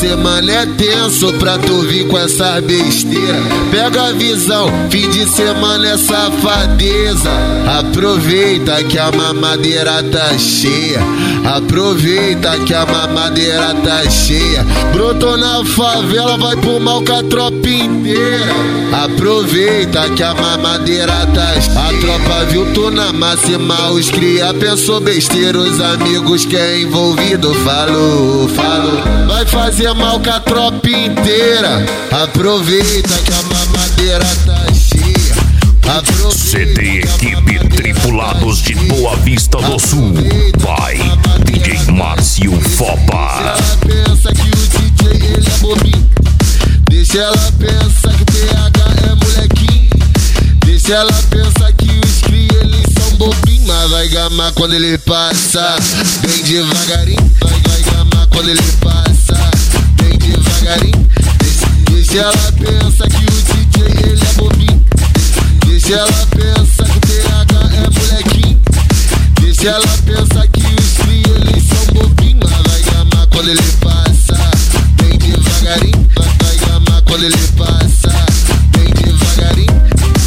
semana é tenso pra tu vir com essa besteira. Pega a visão, fim de semana é safadeza. Aproveita que a mamadeira tá cheia. Aproveita que a mamadeira tá cheia. Brotou na favela, vai pro mal com a tropa inteira. Aproveita que a mamadeira tá cheia. A tropa viu tu na máxima, os cria pensou besteira. Os amigos que é envolvido falou. Vai fazer mal com a tropa inteira. Aproveita que a mamadeira tá cheia. CD Equipe Tripulados de Boa Vista do Sul. Vai, DJ Márcio Fopa. Deixa ela pensa que o DJ ele é bobinho. Deixa ela pensa que o TH é molequinho. Deixa ela pensa que os cria eles são bobinhos. Mas vai gamar quando ele passa, bem devagarinho. Vai gamar quando ele passa, bem devagarinho. Deixa ela pensa que o DJ ele é bobinho. Deixa ela pensa que o TH é molequinho. Deixa ela pensa que os cria eles são bobinhos. Mas vai gamar quando ele passa, bem devagarinho. Vai gamar quando ele passa, bem devagarinho.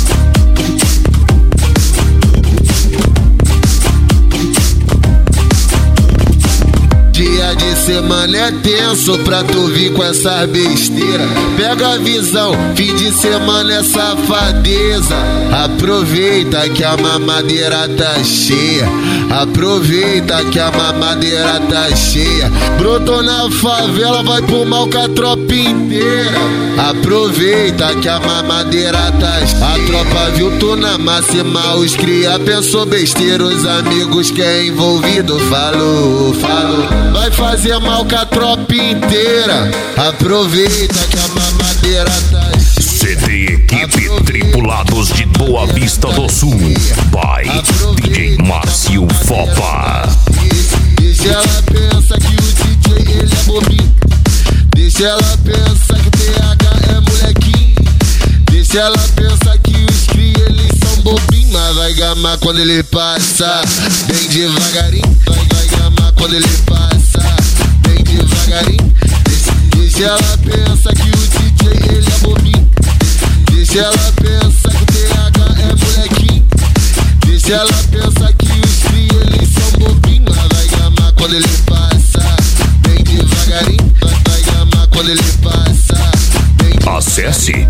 Dia de semana é tenso pra tu vir com essa besteira. Pega a visão, fim de semana é safadeza. Aproveita que a mamadeira tá cheia. Aproveita que a mamadeira tá cheia. Brotou na favela, vai pro mal com a tropa inteira. Aproveita que a mamadeira tá cheia. A tropa viu tu na máxima, os cria pensou besteira. Os amigos que é envolvido falou. Vai fazer mal com a tropa inteira. Aproveita que a mamadeira tá cheia. CD Equipe Tripulados de Boa Vista do Sul. Vai, DJ Márcio Fopa. Deixa ela pensa que o DJ ele é bobinho. Deixa ela pensa que o TH é molequinho. Deixa ela pensa que os cria eles são bobinhos. Mas vai gamar quando ele passa, bem devagarinho. Vai gamar quando ele passa, bem devagarinho. Deixa ela pensa que o DJ ele é bobinho. Deixa ela pensa que o TH é molequinho. Deixa ela pensa que os cria eles são bobinhos. Mas vai gamar quando ele passa, bem devagarinho. Vai gamar quando ele passa, bem devagarinho. Acesse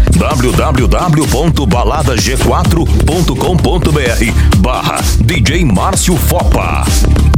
www.baladag4.com.br/DJ Márcio Fopa.